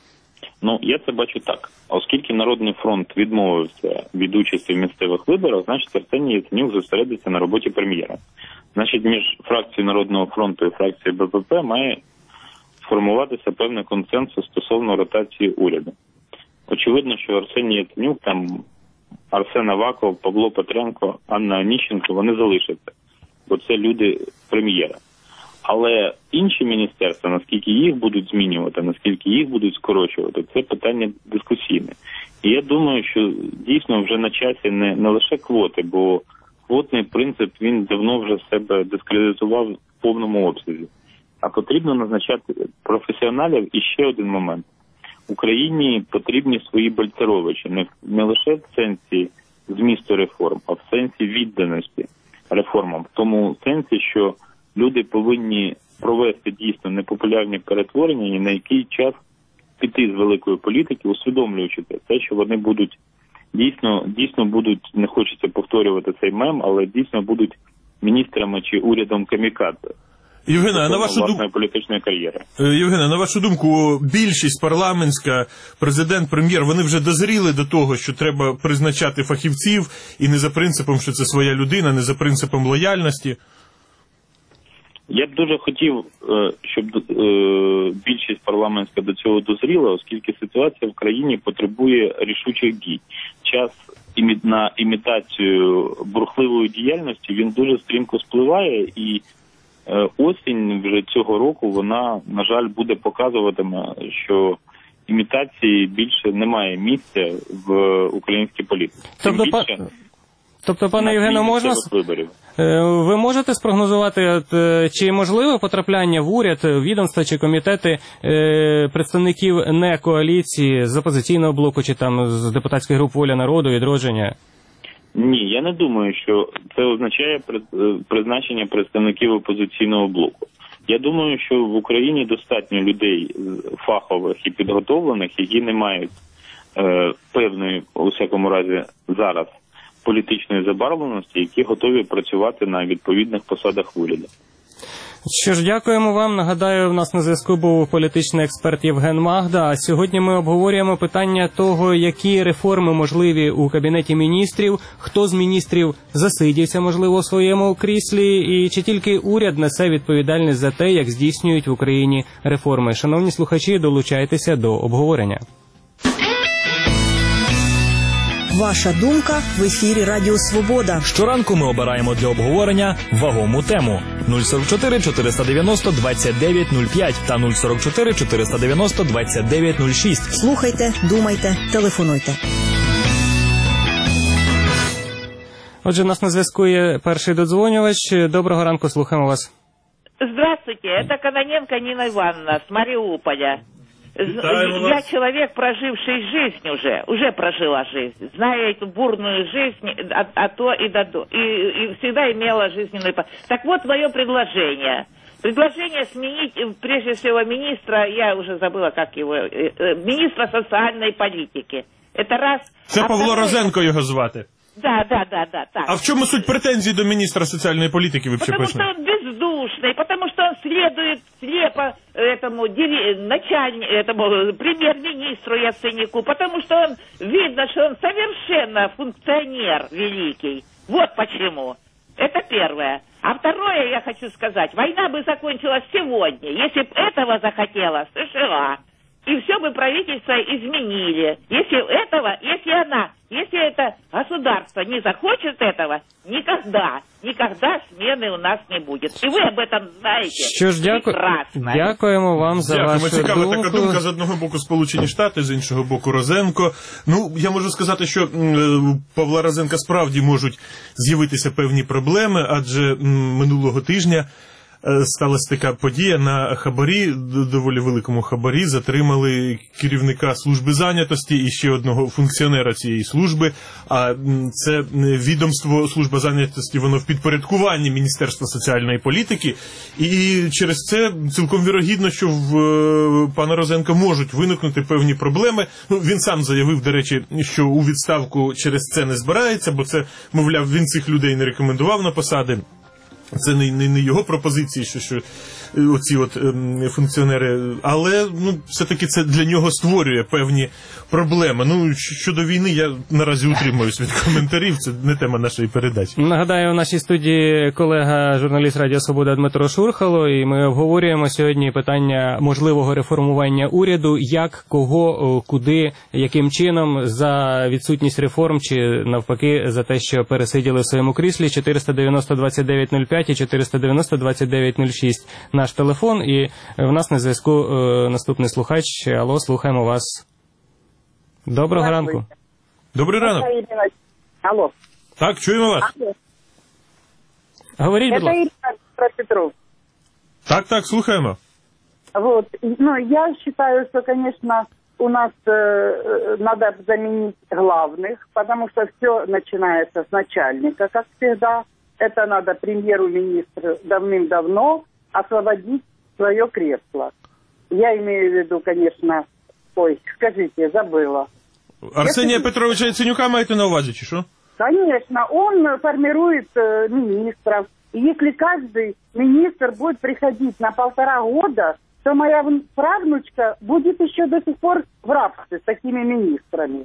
[SPEAKER 15] Я це бачу так. Оскільки Народний фронт відмовився від участі в місцевих виборах, значить Арсеній Яценюк зосередиться на роботі прем'єра. Значить, між фракцією Народного фронту і фракцією БПП має сформуватися певний консенсус стосовно ротації уряду. Очевидно, що Арсеній Яценюк, Арсен Аваков, Павло Петренко, Анна Аніщенко, вони залишаться, бо це люди прем'єра. Але інші міністерства, наскільки їх будуть змінювати, наскільки їх будуть скорочувати, це питання дискусійне. І я думаю, що дійсно вже на часі не лише квоти, бо квотний принцип, він давно вже себе дискредитував в повному обсязі. А потрібно назначати професіоналів. І ще один момент. Україні потрібні свої Бальцеровичі, не лише в сенсі змісту реформ, а в сенсі відданості реформам. В тому сенсі, що люди повинні провести дійсно непопулярні перетворення і на який час піти з великої політики, усвідомлюючи те, що вони будуть дійсно будуть, не хочеться повторювати цей мем, але дійсно будуть міністрами чи урядом камікадзе.
[SPEAKER 13] Євгене, на вашу думку,
[SPEAKER 15] політичної кар'єри.
[SPEAKER 13] Євгене, на вашу думку, більшість парламентська, президент, прем'єр, вони вже дозріли до того, що треба призначати фахівців і не за принципом, що це своя людина, не за принципом лояльності?
[SPEAKER 15] Я б дуже хотів, щоб більшість парламентська до цього дозріла, оскільки ситуація в країні потребує рішучих дій. Час на імітацію бурхливої діяльності, він дуже стрімко спливає, і осінь вже цього року, вона, на жаль, буде показуватиме, що імітації більше немає місця в українській політиці.
[SPEAKER 2] Тобто, пане Євгене, ви можете спрогнозувати, чи можливе потрапляння в уряд, відомства чи комітети представників не коаліції з опозиційного блоку чи з депутатських груп «Воля народу», «Відродження»?
[SPEAKER 15] Ні, я не думаю, що це означає призначення представників опозиційного блоку. Я думаю, що в Україні достатньо людей фахових і підготовлених, які не мають певної, у всякому разі, зараз політичної забарвленості, які готові працювати на відповідних посадах в уряді.
[SPEAKER 2] Що ж, дякуємо вам. Нагадаю, в нас на зв'язку був політичний експерт Євген Магда. А сьогодні ми обговорюємо питання того, які реформи можливі у Кабінеті міністрів, хто з міністрів засидівся, можливо, у своєму кріслі, і чи тільки уряд несе відповідальність за те, як здійснюють в Україні реформи. Шановні слухачі, долучайтеся до обговорення.
[SPEAKER 5] Ваша думка в ефірі Радіо Свобода.
[SPEAKER 1] Щоранку ми обираємо для обговорення вагому тему. 044 490 2905 та 044 490 2906.
[SPEAKER 5] Слухайте, думайте, телефонуйте.
[SPEAKER 2] Отже, у нас на зв'язку є перший додзвонювач. Доброго ранку, слухаємо вас.
[SPEAKER 16] Здравствуйте, это Кононенко Нина Ивановна с Мариуполя. Я человек, проживший жизнь уже прожила жизнь, знаю эту бурную жизнь от то и до до, и всегда имела жизненную... Так вот, мое предложение сменить, прежде всего, министра, я уже забыла, как его, министра социальной политики. Это раз.
[SPEAKER 13] Це Павло Розенко його звати.
[SPEAKER 16] Да, так.
[SPEAKER 13] А в чому суть претензий до министра социальной политики, вы вообще поясните?
[SPEAKER 16] Потому что он бездушный, потому что он следует слепо этому премьер-министру Яценюку, потому что он, видно, что он совершенно функционер великий. Вот почему. Это первое. А второе, я хочу сказать, война бы закончилась сегодня, если бы этого захотела США. И все бы правительство изменили. Если это государство не захочет этого, никогда смены у нас не будет. И вы об этом знаете.
[SPEAKER 2] Що ж, дякуємо вам за вашу
[SPEAKER 13] Цікава
[SPEAKER 2] думку.
[SPEAKER 13] така думка. З одного боку Сполучені Штати, з іншого боку Розенко. Ну, я можу сказати, що у Павла Розенка справді можуть з'явитися певні проблеми, адже минулого тижня сталася така подія на хабарі, доволі великому хабарі, затримали керівника служби зайнятості і ще одного функціонера цієї служби, а це відомство служба зайнятості, воно в підпорядкуванні Міністерства соціальної політики, і через це цілком вірогідно, що в пана Розенка можуть виникнути певні проблеми. Ну, він сам заявив, до речі, що у відставку через це не збирається, бо це, мовляв, він цих людей не рекомендував на посади. Це не його пропозиції, що оці функціонери, але все-таки це для нього створює певні проблеми. Ну, щодо війни я наразі утримуюсь від коментарів, це не тема нашої передачі.
[SPEAKER 2] Нагадаю, в нашій студії колега, журналіст Радіо Свобода Дмитро Шурхало, і ми обговорюємо сьогодні питання можливого реформування уряду, як, кого, куди, яким чином, за відсутність реформ чи навпаки за те, що пересиділи в своєму кріслі. 490-2905 і 490-2906 наш телефон, і в нас на зв'язку наступний слухач. Алло, слухаємо вас. Доброго ранку.
[SPEAKER 13] Добрий ранок.
[SPEAKER 17] Алло.
[SPEAKER 13] Так, чуємо вас.
[SPEAKER 2] Говоріть, будь ласка.
[SPEAKER 17] Это Ирина Петров.
[SPEAKER 13] Так, слухаємо.
[SPEAKER 17] Вот. Ну, я считаю, что, конечно, у нас надо заменить главных, потому что все начинается с начальника, как всегда. Это надо премьеру-министру давным-давно освободить свое кресло. Я имею в виду, конечно... Ой, скажите, забыла.
[SPEAKER 13] Арсения Петровича Яценюка маєте на увазі, чи що?
[SPEAKER 17] Конечно, он формирует министров. И если каждый министр будет приходить на 1,5 года, то моя правнучка будет еще до сих пор в рабстве с такими министрами.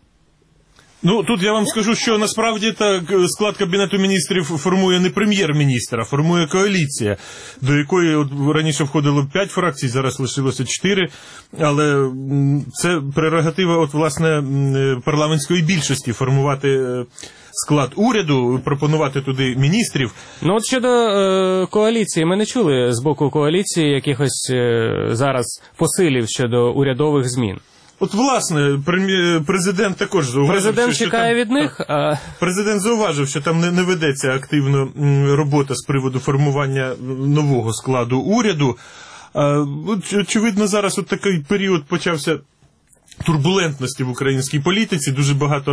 [SPEAKER 13] Ну, тут я вам скажу, що насправді так склад Кабінету міністрів формує не прем'єр-міністр, а формує коаліція, до якої раніше входило 5 фракцій, зараз лишилося 4, але це прерогатива, власне, парламентської більшості формувати склад уряду, пропонувати туди міністрів.
[SPEAKER 2] Ну, от щодо коаліції, ми не чули з боку коаліції якихось зараз посилів щодо урядових змін.
[SPEAKER 13] От, власне, президент також зауважив,
[SPEAKER 2] президент чекає від них.
[SPEAKER 13] Президент зауважив, що там не ведеться активно робота з приводу формування нового складу уряду. Очевидно, зараз от такий період почався турбулентності в українській політиці, дуже багато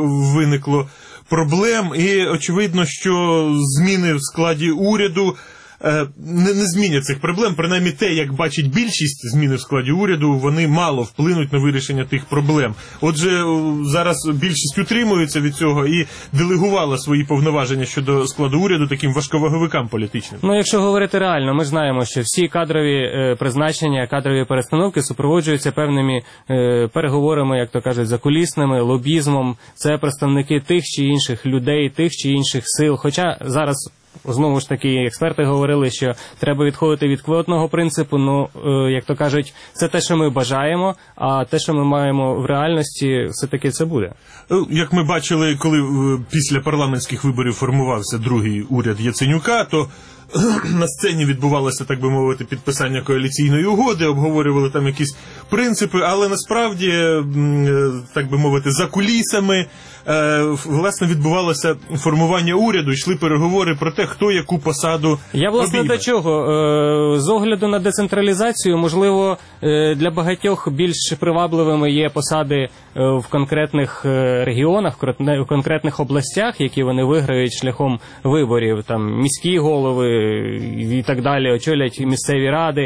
[SPEAKER 13] виникло проблем, і очевидно, що зміни в складі уряду не змінять цих проблем. Принаймні те, як бачить більшість зміни в складі уряду, вони мало вплинуть на вирішення тих проблем. Отже, зараз більшість утримується від цього і делегувала свої повноваження щодо складу уряду таким важковаговикам політичним.
[SPEAKER 2] Ну, якщо говорити реально, ми ж знаємо, що всі кадрові призначення, кадрові перестановки супроводжуються певними переговорами, як то кажуть, закулісними, лобізмом. Це представники тих чи інших людей, тих чи інших сил. Хоча зараз, знову ж таки, експерти говорили, що треба відходити від квотного принципу, ну, як то кажуть, це те, що ми бажаємо, а те, що ми маємо в реальності, все-таки це буде.
[SPEAKER 13] Як ми бачили, коли після парламентських виборів формувався другий уряд Яценюка, то на сцені відбувалося, так би мовити, підписання коаліційної угоди, обговорювали там якісь принципи, але насправді, так би мовити, за кулісами, власне, відбувалося формування уряду, йшли переговори про те, хто яку посаду
[SPEAKER 2] Я, власне,
[SPEAKER 13] обійме.
[SPEAKER 2] до чого? З огляду на децентралізацію, можливо, для багатьох більш привабливими є посади в конкретних регіонах, в конкретних областях, які вони виграють шляхом виборів, там, міські голови і так далі, очолять місцеві ради.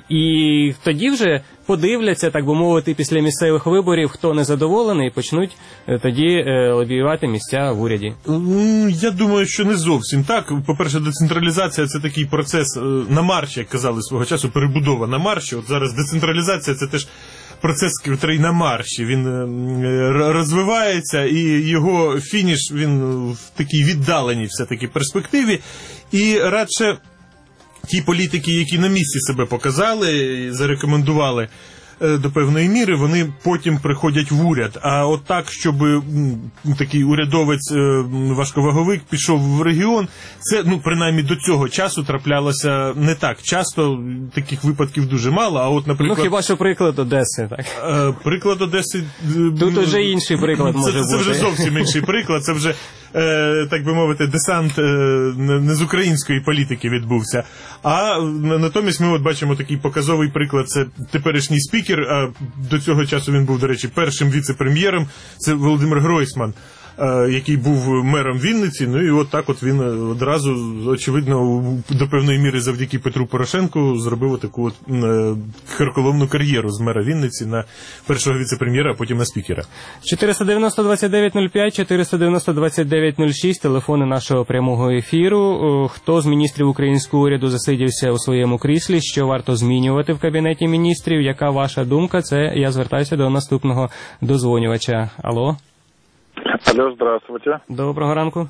[SPEAKER 2] І тоді вже подивляться, так би мовити, після місцевих виборів, хто незадоволений, і почнуть тоді лобіювати місця в уряді.
[SPEAKER 13] Я думаю, що не зовсім так. По-перше, децентралізація – це такий процес на марші, як казали свого часу, перебудова на марші. От зараз децентралізація – це теж процес, який на марші. Він розвивається, і його фініш, він в такій віддаленій все-таки перспективі. І радше ті політики, які на місці себе показали і зарекомендували до певної міри, вони потім приходять в уряд. А от так, щоб такий урядовець важковаговик пішов в регіон, це, ну, принаймні до цього часу траплялося не так часто, таких випадків дуже мало. А от, наприклад,
[SPEAKER 2] Ну, хіба що приклад Одеси, так?
[SPEAKER 13] Приклад Одеси...
[SPEAKER 2] Тут вже інший приклад може бути.
[SPEAKER 13] Це вже зовсім інший приклад, це вже, так би мовити, десант не з української політики відбувся. А натомість ми от бачимо такий показовий приклад, це теперішній спікер, а до цього часу він був, до речі, першим віце-прем'єром, це Володимир Гройсман, який був мером Вінниці, ну і от так от він одразу, очевидно, до певної міри завдяки Петру Порошенку зробив таку от карколомну кар'єру з мера Вінниці на першого віце-прем'єра, а потім на спікера.
[SPEAKER 2] 490-2905, 490-2906, телефони нашого прямого ефіру. Хто з міністрів українського уряду засидівся у своєму кріслі, що варто змінювати в Кабінеті міністрів, яка ваша думка? Це я звертаюся до наступного дозвонювача. Алло?
[SPEAKER 18] Алло, здравствуйте.
[SPEAKER 2] Доброго ранку.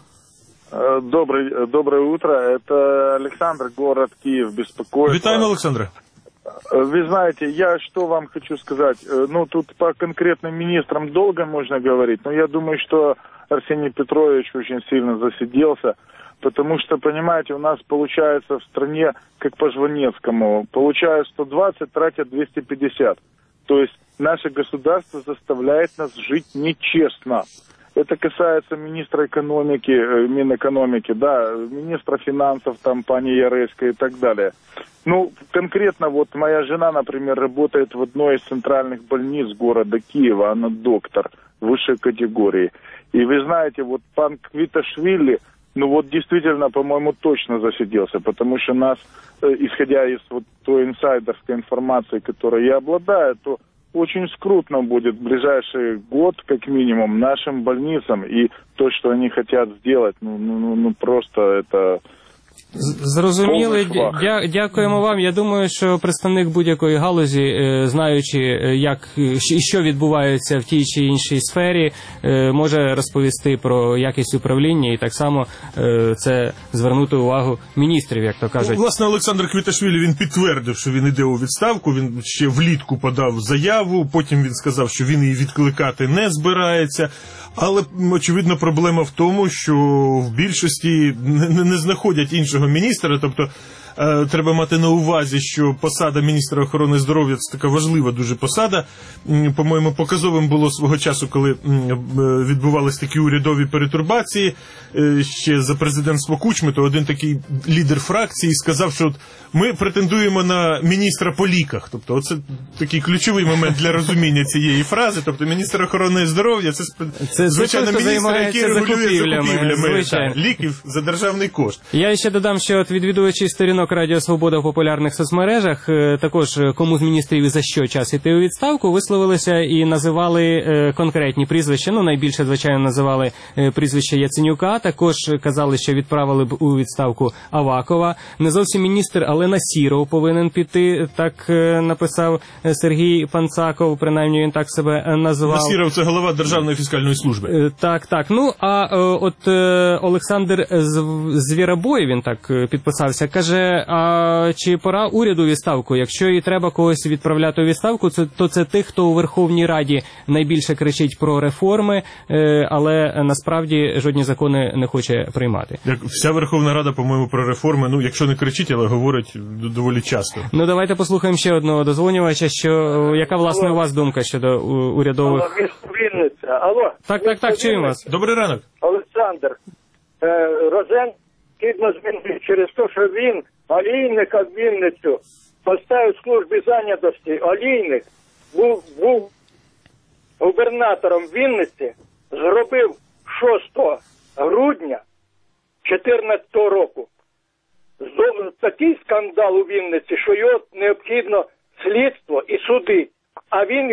[SPEAKER 18] Доброе утро. Это Александр, город Киев, беспокоит.
[SPEAKER 13] Витаем, Александр.
[SPEAKER 18] Вы знаете, я что вам хочу сказать. Ну, тут по конкретным министрам долго можно говорить, но я думаю, что Арсений Петрович очень сильно засиделся, потому что, понимаете, у нас получается в стране, как по Жванецкому, получают 120, тратят 250. То есть наше государство заставляет нас жить нечестно. Это касается министра экономики, Минэкономики, да, министра финансов, там, пани Яресько и так далее. Ну, конкретно, вот моя жена, например, работает в одной из центральных больниц города Киева, она доктор высшей категории. И вы знаете, вот пан Квиташвили, ну вот действительно, по-моему, точно засиделся, потому что нас, исходя из вот той инсайдерской информации, которой я обладаю, то очень скрутно будет в ближайший год, как минимум, нашим больницам. И то, что они хотят сделать, ну просто это...
[SPEAKER 2] Зрозуміло. Дякуємо вам. Я думаю, що представник будь-якої галузі, знаючи, як і що відбувається в тій чи іншій сфері, може розповісти про якість управління і так само це звернути увагу міністрів, як то кажуть.
[SPEAKER 13] Власне, Олександр Квіташвілі, він підтвердив, що він іде у відставку, він ще влітку подав заяву, потім він сказав, що він її відкликати не збирається. Але, очевидно, проблема в тому, що в більшості не знаходять іншого міністра, тобто треба мати на увазі, що посада міністра охорони здоров'я – це така важлива дуже посада. По-моєму, показовим було свого часу, коли відбувалися такі урядові перетурбації, ще за президентство Кучми, то один такий лідер фракції сказав, що от ми претендуємо на міністра по ліках. Тобто, оце такий ключовий момент для розуміння цієї фрази. Тобто, міністр охорони здоров'я – це звичайно, міністр, який регулює закупівлями ліків за державний кошт.
[SPEAKER 2] Я ще додам, що от відвідувачі сторінок Радіо Свобода в популярних соцмережах, також кому з міністрів і за що час іти у відставку, висловилися і називали конкретні прізвища. Ну, найбільше, звичайно, називали прізвище Яценюка, також казали, що відправили б у відставку Авакова. Не зовсім міністр, але Насіров повинен піти, так написав Сергій Панцаков, принаймні він так себе назвав.
[SPEAKER 13] Насіров – це голова Державної фіскальної служби.
[SPEAKER 2] Так. Ну, а от Олександр Звіробой, він так підписався, каже, а чи пора уряду відставку? Якщо і треба когось відправляти у відставку, то це тих, хто у Верховній Раді найбільше кричить про реформи, але насправді жодні закони не хоче приймати.
[SPEAKER 13] Вся Верховна Рада, по-моєму, про реформи, ну, якщо не кричить, але говорить доволі часто.
[SPEAKER 2] Ну, давайте послухаємо ще одного дозвонювача, яка, власне, у вас думка щодо урядових...
[SPEAKER 19] Вінниця. Алло.
[SPEAKER 2] Так, чуємо вас.
[SPEAKER 13] Добрий ранок.
[SPEAKER 19] Олександр. Розен кидно змінив через те, що він, олійника в Вінницю, поставив в службі зайнятості. Олійник був губернатором Вінниці, зробив 6 грудня 2014 року. Такий скандал у Вінниці, що його необхідно слідство і суди. А він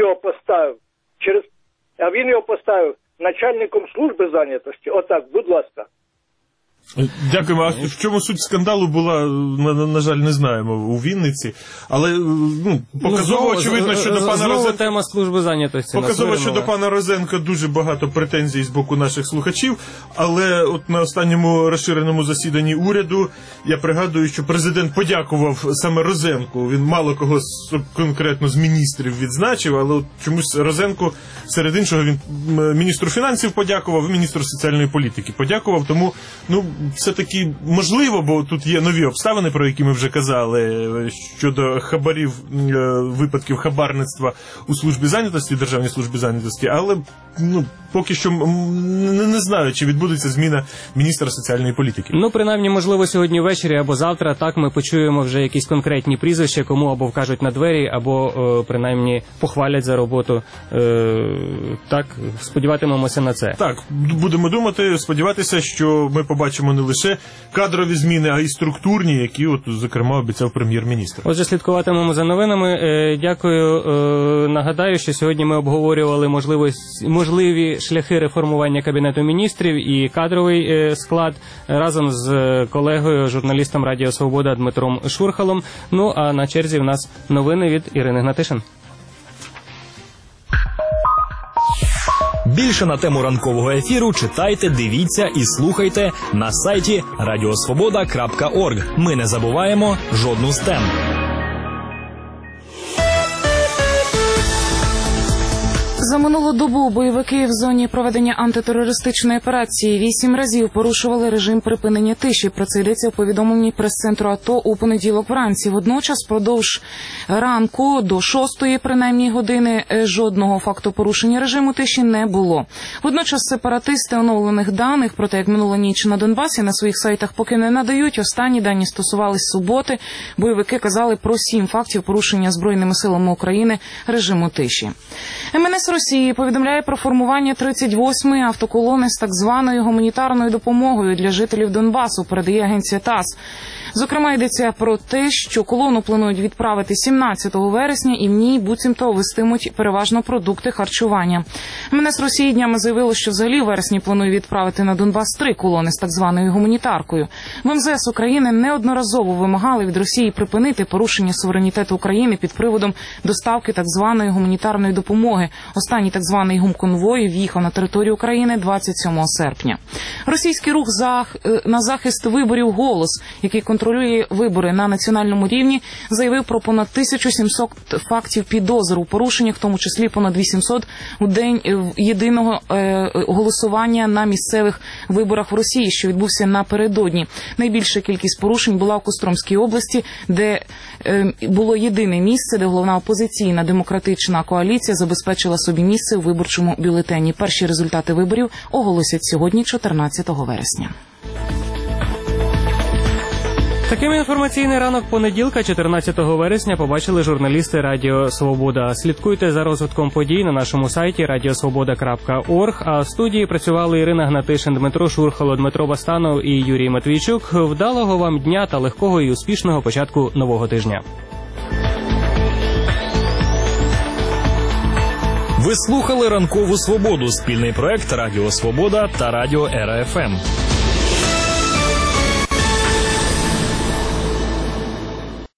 [SPEAKER 19] його поставив начальником служби зайнятості. Отак, будь ласка.
[SPEAKER 13] Дякуємо. А в чому суть скандалу була, на жаль, не знаємо у Вінниці. Але показово, очевидно, що до пана Розенка...
[SPEAKER 2] тема служби зайнятості.
[SPEAKER 13] Показово, що до пана Розенка дуже багато претензій з боку наших слухачів. Але от на останньому розширеному засіданні уряду я пригадую, що президент подякував саме Розенку. Він мало кого конкретно з міністрів відзначив, але от чомусь Розенку серед іншого він міністру фінансів подякував, і міністру соціальної політики подякував. Тому, все-таки можливо, бо тут є нові обставини, про які ми вже казали, щодо хабарів, випадків хабарництва у службі зайнятості, Державній службі зайнятості, але поки що не знаю, чи відбудеться зміна міністра соціальної політики.
[SPEAKER 2] Принаймні, можливо, сьогодні ввечері або завтра, так, ми почуємо вже якісь конкретні прізвища, кому або вкажуть на двері, або принаймні похвалять за роботу. Так, сподіватимемося на це.
[SPEAKER 13] Так, будемо думати, сподіватися, що ми побачимо не лише кадрові зміни, а й структурні, які, зокрема, обіцяв прем'єр-міністр.
[SPEAKER 2] Отже, слідкуватимемо за новинами. Дякую. Нагадаю, що сьогодні ми обговорювали можливі шляхи реформування Кабінету міністрів і кадровий склад разом з колегою, журналістом Радіо Свобода Дмитром Шурхалом. Ну, а на черзі в нас новини від Ірини Гнатишин.
[SPEAKER 1] Більше на тему ранкового ефіру читайте, дивіться і слухайте на сайті radiosvoboda.org. Ми не забуваємо жодну з тем.
[SPEAKER 6] За минулу добу бойовики в зоні проведення антитерористичної операції 8 разів порушували режим припинення тиші. Про це йдеться у повідомленні прес-центру АТО у понеділок вранці. Водночас, впродовж ранку до 6-ї, принаймні, години, жодного факту порушення режиму тиші не було. Водночас сепаратисти оновлених даних про те, як минула ніч на Донбасі, на своїх сайтах поки не надають. Останні дані стосувались суботи. Бойовики казали про 7 фактів порушення Збройними силами України режиму тиші. МНС Росії повідомляє про формування 38-ї автоколони з так званою гуманітарною допомогою для жителів Донбасу, передає агенція ТАСС. Зокрема, йдеться про те, що колону планують відправити 17 вересня і в ній буцімто везтимуть переважно продукти харчування. МНС Росії днями заявило, що взагалі в вересні планує відправити на Донбас 3 колони з так званою гуманітаркою. В МЗС України неодноразово вимагали від Росії припинити порушення суверенітету України під приводом доставки так званої гуманітарної допомоги. Останній так званий гумконвой в'їхав на територію України 27 серпня. Російський рух на захист виборів «Голос», який контролює вибори на національному рівні, заявив про понад 1700 фактів підозр у порушеннях, в тому числі понад 800 у день єдиного голосування на місцевих виборах в Росії, що відбувся напередодні. Найбільша кількість порушень була у Костромській області, де було єдине місце, де головна опозиційна демократична коаліція забезпечила собі місце у виборчому бюлетені. Перші результати виборів оголосять сьогодні, 14 вересня.
[SPEAKER 2] Таким інформаційний ранок понеділка, 14 вересня, побачили журналісти Радіо Свобода. Слідкуйте за розвитком подій на нашому сайті radiosvoboda.org. А в студії працювали Ірина Гнатишин, Дмитро Шурхало, Дмитро Бастанов і Юрій Матвійчук. Вдалого вам дня та легкого і успішного початку нового тижня.
[SPEAKER 1] Ви слухали «Ранкову Свободу» – спільний проект Радіо Свобода та Радіо Ера ФМ.